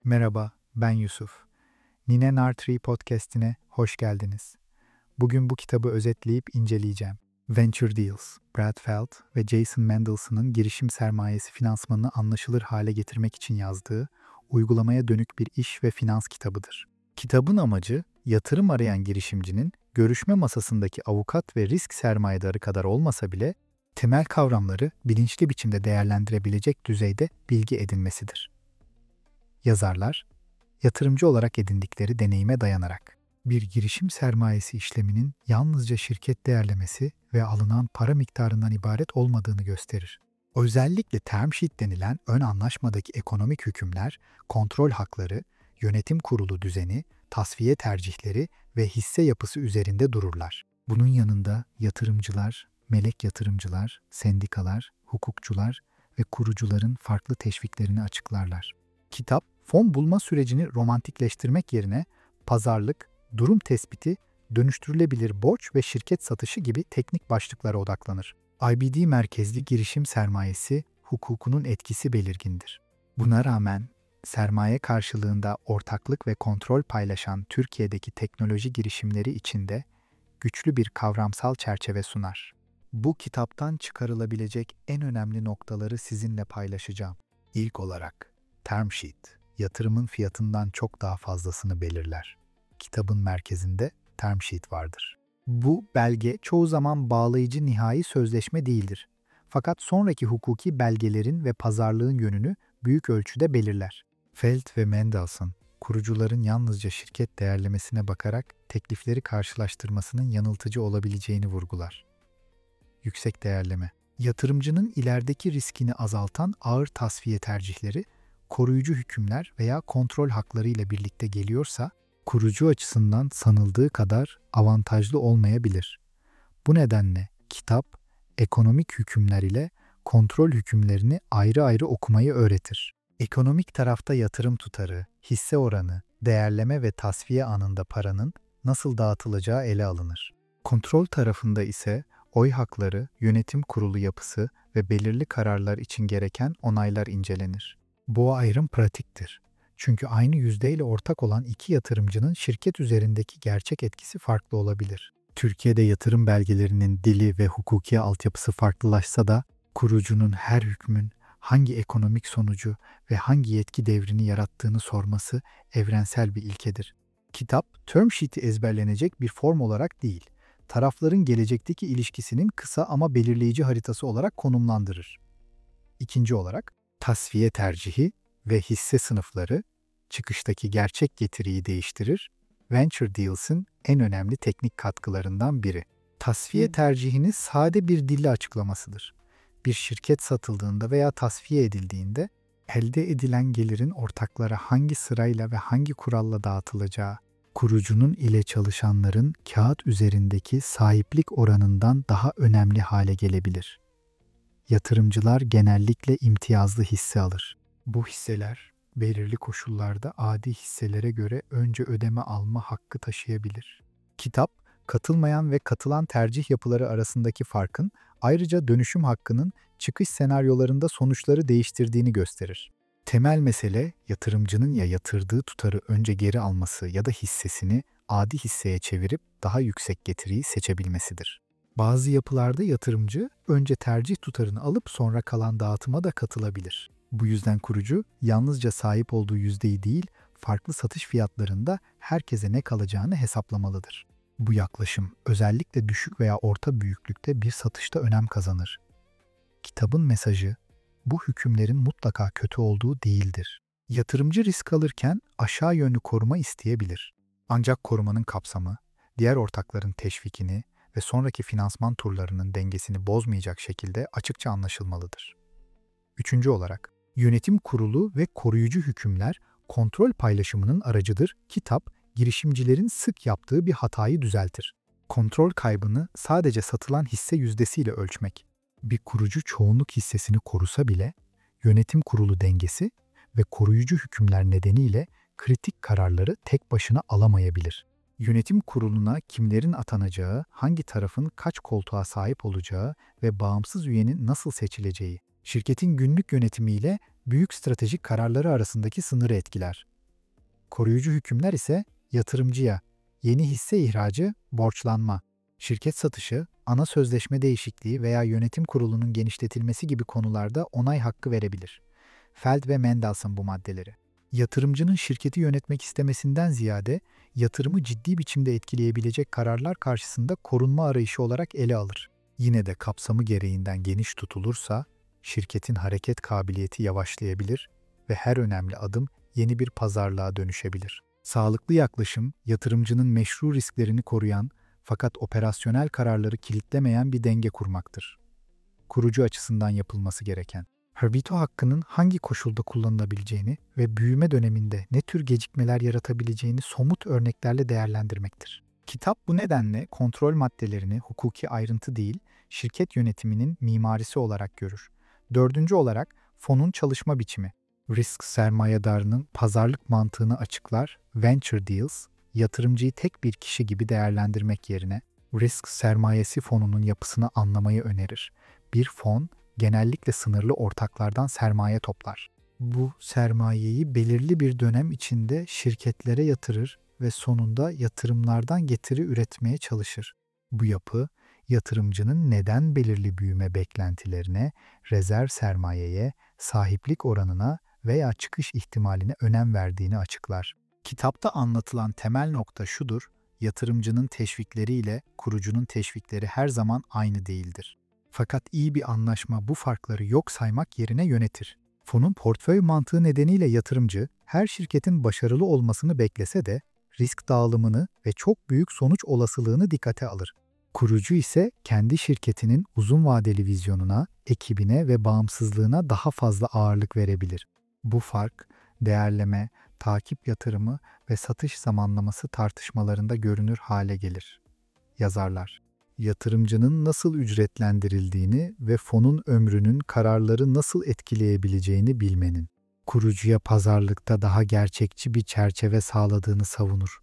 Merhaba, ben Yusuf. Nine Nartree podcast'ine hoş geldiniz. Bugün bu kitabı özetleyip inceleyeceğim. Venture Deals, Brad Feld ve Jason Mendelsohn'un girişim sermayesi finansmanını anlaşılır hale getirmek için yazdığı, uygulamaya dönük bir iş ve finans kitabıdır. Kitabın amacı, yatırım arayan girişimcinin görüşme masasındaki avukat ve risk sermayedarı kadar olmasa bile temel kavramları bilinçli biçimde değerlendirebilecek düzeyde bilgi edinmesidir. Yazarlar, yatırımcı olarak edindikleri deneyime dayanarak bir girişim sermayesi işleminin yalnızca şirket değerlemesi ve alınan para miktarından ibaret olmadığını gösterir. Özellikle term sheet denilen ön anlaşmadaki ekonomik hükümler, kontrol hakları, yönetim kurulu düzeni, tasfiye tercihleri ve hisse yapısı üzerinde dururlar. Bunun yanında yatırımcılar, melek yatırımcılar, sendikalar, hukukçular ve kurucuların farklı teşviklerini açıklarlar. Kitap, fon bulma sürecini romantikleştirmek yerine pazarlık, durum tespiti, dönüştürülebilir borç ve şirket satışı gibi teknik başlıklara odaklanır. IBD merkezli girişim sermayesi hukukunun etkisi belirgindir. Buna rağmen sermaye karşılığında ortaklık ve kontrol paylaşan Türkiye'deki teknoloji girişimleri içinde güçlü bir kavramsal çerçeve sunar. Bu kitaptan çıkarılabilecek en önemli noktaları sizinle paylaşacağım. İlk olarak, term sheet, yatırımın fiyatından çok daha fazlasını belirler. Kitabın merkezinde term sheet vardır. Bu belge çoğu zaman bağlayıcı nihai sözleşme değildir. Fakat sonraki hukuki belgelerin ve pazarlığın yönünü büyük ölçüde belirler. Feld ve Mendelssohn, kurucuların yalnızca şirket değerlemesine bakarak teklifleri karşılaştırmasının yanıltıcı olabileceğini vurgular. Yüksek değerleme, yatırımcının ilerideki riskini azaltan ağır tasfiye tercihleri, koruyucu hükümler veya kontrol hakları ile birlikte geliyorsa, kurucu açısından sanıldığı kadar avantajlı olmayabilir. Bu nedenle kitap, ekonomik hükümler ile kontrol hükümlerini ayrı ayrı okumayı öğretir. Ekonomik tarafta yatırım tutarı, hisse oranı, değerleme ve tasfiye anında paranın nasıl dağıtılacağı ele alınır. Kontrol tarafında ise oy hakları, yönetim kurulu yapısı ve belirli kararlar için gereken onaylar incelenir. Bu ayrım pratiktir. Çünkü aynı yüzdeyle ortak olan iki yatırımcının şirket üzerindeki gerçek etkisi farklı olabilir. Türkiye'de yatırım belgelerinin dili ve hukuki altyapısı farklılaşsa da kurucunun her hükmün hangi ekonomik sonucu ve hangi yetki devrini yarattığını sorması evrensel bir ilkedir. Kitap, term sheet'i ezberlenecek bir form olarak değil, tarafların gelecekteki ilişkisinin kısa ama belirleyici haritası olarak konumlandırır. İkinci olarak, tasfiye tercihi ve hisse sınıfları çıkıştaki gerçek getiriyi değiştirir. Venture Deals'ın en önemli teknik katkılarından biri. Tasfiye tercihini sade bir dille açıklamasıdır. Bir şirket satıldığında veya tasfiye edildiğinde elde edilen gelirin ortaklara hangi sırayla ve hangi kuralla dağıtılacağı, kurucunun ile çalışanların kağıt üzerindeki sahiplik oranından daha önemli hale gelebilir. Yatırımcılar genellikle imtiyazlı hisse alır. Bu hisseler belirli koşullarda adi hisselere göre önce ödeme alma hakkı taşıyabilir. Kitap, katılmayan ve katılan tercih yapıları arasındaki farkın, ayrıca dönüşüm hakkının çıkış senaryolarında sonuçları değiştirdiğini gösterir. Temel mesele, yatırımcının ya yatırdığı tutarı önce geri alması ya da hissesini adi hisseye çevirip daha yüksek getiriyi seçebilmesidir. Bazı yapılarda yatırımcı önce tercih tutarını alıp sonra kalan dağıtıma da katılabilir. Bu yüzden kurucu yalnızca sahip olduğu yüzdeyi değil, farklı satış fiyatlarında herkese ne kalacağını hesaplamalıdır. Bu yaklaşım özellikle düşük veya orta büyüklükte bir satışta önem kazanır. Kitabın mesajı, bu hükümlerin mutlaka kötü olduğu değildir. Yatırımcı risk alırken aşağı yönlü koruma isteyebilir. Ancak korumanın kapsamı, diğer ortakların teşvikini ve sonraki finansman turlarının dengesini bozmayacak şekilde açıkça anlaşılmalıdır. Üçüncü olarak, yönetim kurulu ve koruyucu hükümler kontrol paylaşımının aracıdır. Kitap, girişimcilerin sık yaptığı bir hatayı düzeltir. Kontrol kaybını sadece satılan hisse yüzdesiyle ölçmek. Bir kurucu çoğunluk hissesini korusa bile, yönetim kurulu dengesi ve koruyucu hükümler nedeniyle kritik kararları tek başına alamayabilir. Yönetim kuruluna kimlerin atanacağı, hangi tarafın kaç koltuğa sahip olacağı ve bağımsız üyenin nasıl seçileceği, şirketin günlük yönetimiyle büyük stratejik kararları arasındaki sınırı etkiler. Koruyucu hükümler ise yatırımcıya yeni hisse ihracı, borçlanma, şirket satışı, ana sözleşme değişikliği veya yönetim kurulunun genişletilmesi gibi konularda onay hakkı verebilir. Feld ve Mendelssohn bu maddeleri. Yatırımcının şirketi yönetmek istemesinden ziyade yatırımı ciddi biçimde etkileyebilecek kararlar karşısında korunma arayışı olarak ele alır. Yine de kapsamı gereğinden geniş tutulursa şirketin hareket kabiliyeti yavaşlayabilir ve her önemli adım yeni bir pazarlığa dönüşebilir. Sağlıklı yaklaşım, yatırımcının meşru risklerini koruyan fakat operasyonel kararları kilitlemeyen bir denge kurmaktır. Kurucu açısından yapılması gereken. Veto hakkının hangi koşulda kullanılabileceğini ve büyüme döneminde ne tür gecikmeler yaratabileceğini somut örneklerle değerlendirmektir. Kitap bu nedenle kontrol maddelerini hukuki ayrıntı değil, şirket yönetiminin mimarisi olarak görür. Dördüncü olarak fonun çalışma biçimi. Risk sermayedarının pazarlık mantığını açıklar, Venture Deals, yatırımcıyı tek bir kişi gibi değerlendirmek yerine risk sermayesi fonunun yapısını anlamayı önerir. Bir fon, genellikle sınırlı ortaklardan sermaye toplar. Bu sermayeyi belirli bir dönem içinde şirketlere yatırır ve sonunda yatırımlardan getiri üretmeye çalışır. Bu yapı, yatırımcının neden belirli büyüme beklentilerine, rezerv sermayeye, sahiplik oranına veya çıkış ihtimaline önem verdiğini açıklar. Kitapta anlatılan temel nokta şudur: yatırımcının teşvikleri ile kurucunun teşvikleri her zaman aynı değildir. Fakat iyi bir anlaşma bu farkları yok saymak yerine yönetir. Fonun portföy mantığı nedeniyle yatırımcı, her şirketin başarılı olmasını beklese de risk dağılımını ve çok büyük sonuç olasılığını dikkate alır. Kurucu ise kendi şirketinin uzun vadeli vizyonuna, ekibine ve bağımsızlığına daha fazla ağırlık verebilir. Bu fark, değerleme, takip yatırımı ve satış zamanlaması tartışmalarında görünür hale gelir. Yazarlar, yatırımcının nasıl ücretlendirildiğini ve fonun ömrünün kararları nasıl etkileyebileceğini bilmenin, kurucuya pazarlıkta daha gerçekçi bir çerçeve sağladığını savunur.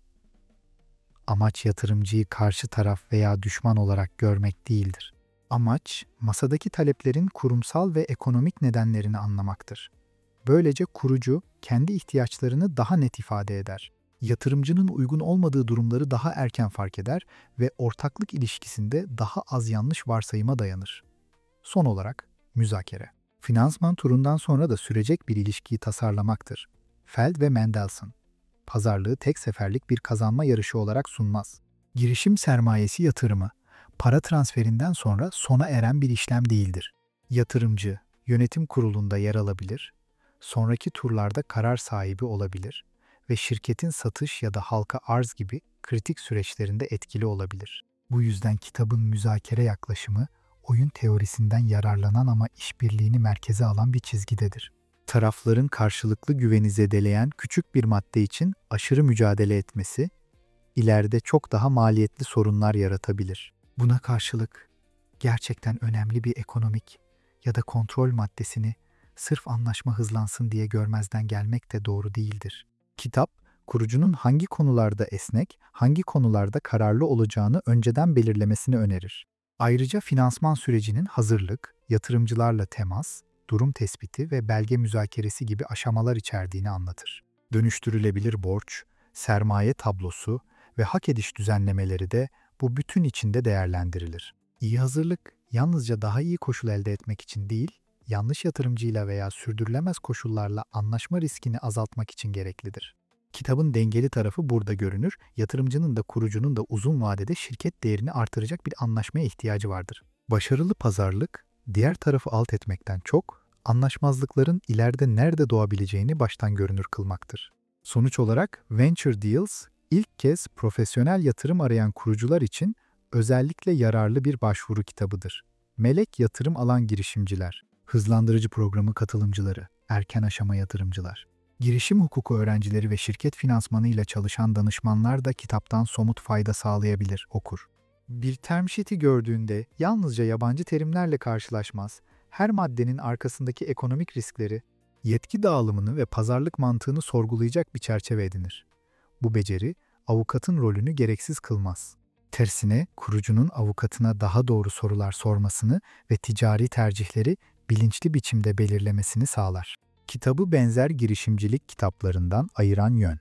Amaç yatırımcıyı karşı taraf veya düşman olarak görmek değildir. Amaç, masadaki taleplerin kurumsal ve ekonomik nedenlerini anlamaktır. Böylece kurucu kendi ihtiyaçlarını daha net ifade eder. Yatırımcının uygun olmadığı durumları daha erken fark eder ve ortaklık ilişkisinde daha az yanlış varsayıma dayanır. Son olarak müzakere. Finansman turundan sonra da sürecek bir ilişkiyi tasarlamaktır. Feld ve Mendelssohn, pazarlığı tek seferlik bir kazanma yarışı olarak sunmaz. Girişim sermayesi yatırımı, para transferinden sonra sona eren bir işlem değildir. Yatırımcı, yönetim kurulunda yer alabilir, sonraki turlarda karar sahibi olabilir ve şirketin satış ya da halka arz gibi kritik süreçlerinde etkili olabilir. Bu yüzden kitabın müzakere yaklaşımı, oyun teorisinden yararlanan ama işbirliğini merkeze alan bir çizgidedir. Tarafların karşılıklı güveni zedeleyen küçük bir madde için aşırı mücadele etmesi, ileride çok daha maliyetli sorunlar yaratabilir. Buna karşılık, gerçekten önemli bir ekonomik ya da kontrol maddesini sırf anlaşma hızlansın diye görmezden gelmek de doğru değildir. Kitap, kurucunun hangi konularda esnek, hangi konularda kararlı olacağını önceden belirlemesini önerir. Ayrıca finansman sürecinin hazırlık, yatırımcılarla temas, durum tespiti ve belge müzakeresi gibi aşamalar içerdiğini anlatır. Dönüştürülebilir borç, sermaye tablosu ve hak ediş düzenlemeleri de bu bütün içinde değerlendirilir. İyi hazırlık, yalnızca daha iyi koşul elde etmek için değil, yanlış yatırımcıyla veya sürdürülemez koşullarla anlaşma riskini azaltmak için gereklidir. Kitabın dengeli tarafı burada görünür, yatırımcının da kurucunun da uzun vadede şirket değerini artıracak bir anlaşmaya ihtiyacı vardır. Başarılı pazarlık, diğer tarafı alt etmekten çok, anlaşmazlıkların ileride nerede doğabileceğini baştan görünür kılmaktır. Sonuç olarak Venture Deals, ilk kez profesyonel yatırım arayan kurucular için özellikle yararlı bir başvuru kitabıdır. Melek yatırım alan girişimciler, hızlandırıcı programı katılımcıları, erken aşama yatırımcılar, girişim hukuku öğrencileri ve şirket finansmanı ile çalışan danışmanlar da kitaptan somut fayda sağlayabilir, okur. Bir term sheet'i gördüğünde yalnızca yabancı terimlerle karşılaşmaz, her maddenin arkasındaki ekonomik riskleri, yetki dağılımını ve pazarlık mantığını sorgulayacak bir çerçeve edinir. Bu beceri, avukatın rolünü gereksiz kılmaz. Tersine, kurucunun avukatına daha doğru sorular sormasını ve ticari tercihleri bilinçli biçimde belirlemesini sağlar. Kitabı benzer girişimcilik kitaplarından ayıran yön.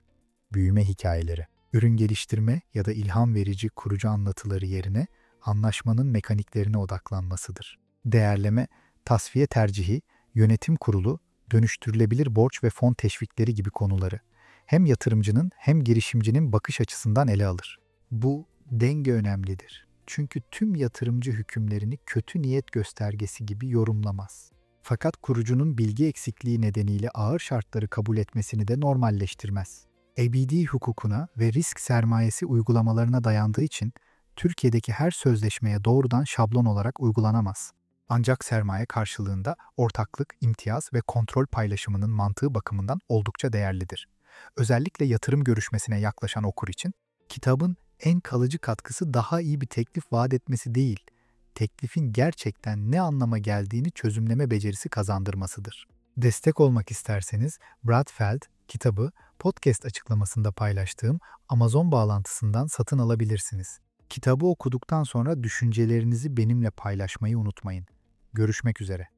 büyüme hikayeleri. Ürün geliştirme ya da ilham verici kurucu anlatıları yerine anlaşmanın mekaniklerine odaklanmasıdır. Değerleme, tasfiye tercihi, yönetim kurulu, dönüştürülebilir borç ve fon teşvikleri gibi konuları hem yatırımcının hem girişimcinin bakış açısından ele alır. Bu denge önemlidir. Çünkü tüm yatırımcı hükümlerini kötü niyet göstergesi gibi yorumlamaz. Fakat kurucunun bilgi eksikliği nedeniyle ağır şartları kabul etmesini de normalleştirmez. ABD hukukuna ve risk sermayesi uygulamalarına dayandığı için Türkiye'deki her sözleşmeye doğrudan şablon olarak uygulanamaz. Ancak sermaye karşılığında ortaklık, imtiyaz ve kontrol paylaşımının mantığı bakımından oldukça değerlidir. Özellikle yatırım görüşmesine yaklaşan okur için kitabın en kalıcı katkısı daha iyi bir teklif vaat etmesi değil, teklifin gerçekten ne anlama geldiğini çözümleme becerisi kazandırmasıdır. Destek olmak isterseniz Brad Feld kitabı podcast açıklamasında paylaştığım Amazon bağlantısından satın alabilirsiniz. Kitabı okuduktan sonra düşüncelerinizi benimle paylaşmayı unutmayın. Görüşmek üzere.